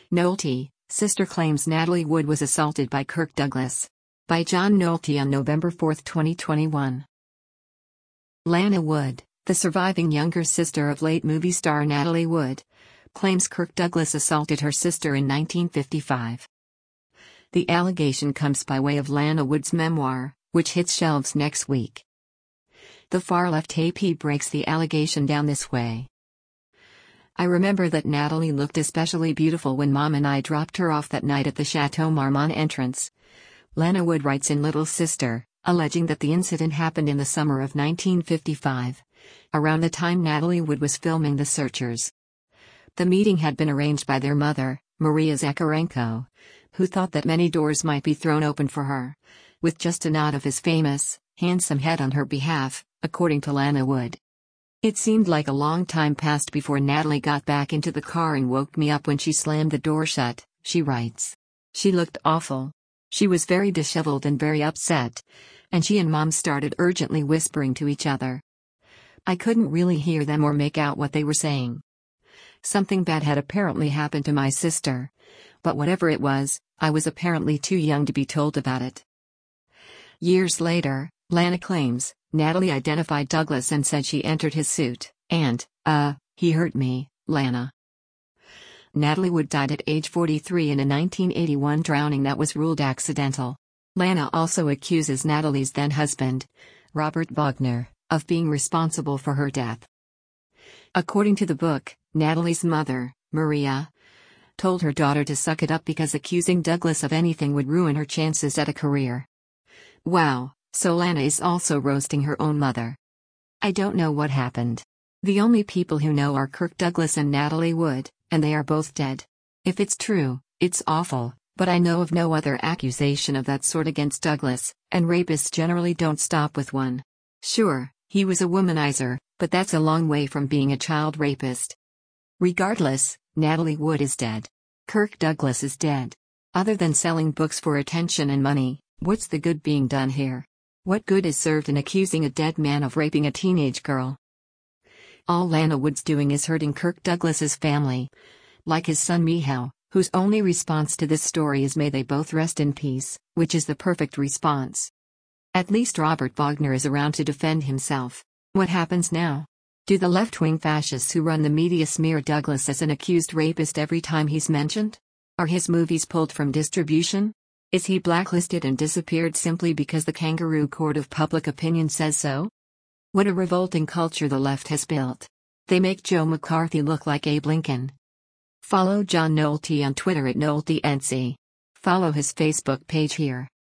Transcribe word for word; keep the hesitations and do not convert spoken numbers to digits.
Nolte, sister claims Natalie Wood was assaulted by Kirk Douglas. By John Nolte on November fourth, twenty twenty-one. Lana Wood, the surviving younger sister of late movie star Natalie Wood, claims Kirk Douglas assaulted her sister in nineteen fifty-five. The allegation comes by way of Lana Wood's memoir, which hits shelves next week. The far-left A P breaks the allegation down this way. I remember that Natalie looked especially beautiful when Mom and I dropped her off that night at the Chateau Marmont entrance. Lana Wood writes in Little Sister, alleging that the incident happened in the summer of nineteen fifty-five, around the time Natalie Wood was filming The Searchers. The meeting had been arranged by their mother, Maria Zakharenko, who thought that many doors might be thrown open for her, with just a nod of his famous, handsome head on her behalf, according to Lana Wood. It seemed like a long time passed before Natalie got back into the car and woke me up when she slammed the door shut, she writes. She looked awful. She was very disheveled and very upset, and she and Mom started urgently whispering to each other. I couldn't really hear them or make out what they were saying. Something bad had apparently happened to my sister, but whatever it was, I was apparently too young to be told about it. Years later, Lana claims, Natalie identified Douglas and said she entered his suit, and, uh, he hurt me, Lana. Natalie Wood died at age forty-three in a nineteen eighty-one drowning that was ruled accidental. Lana also accuses Natalie's then-husband, Robert Wagner, of being responsible for her death. According to the book, Natalie's mother, Maria, told her daughter to suck it up because accusing Douglas of anything would ruin her chances at a career. Wow, so Lana is also roasting her own mother. I don't know what happened. The only people who know are Kirk Douglas and Natalie Wood, and they are both dead. If it's true, it's awful, but I know of no other accusation of that sort against Douglas, and rapists generally don't stop with one. Sure, he was a womanizer, but that's a long way from being a child rapist. Regardless, Natalie Wood is dead. Kirk Douglas is dead. Other than selling books for attention and money, what's the good being done here? What good is served in accusing a dead man of raping a teenage girl? All Lana Wood's doing is hurting Kirk Douglas's family. Like his son Michał, whose only response to this story is may they both rest in peace, which is the perfect response. At least Robert Wagner is around to defend himself. What happens now? Do the left-wing fascists who run the media smear Douglas as an accused rapist every time he's mentioned? Are his movies pulled from distribution? Is he blacklisted and disappeared simply because the kangaroo court of public opinion says so? What a revolting culture the left has built. They make Joe McCarthy look like Abe Lincoln. Follow John Nolte on Twitter at NolteNC. Follow his Facebook page here.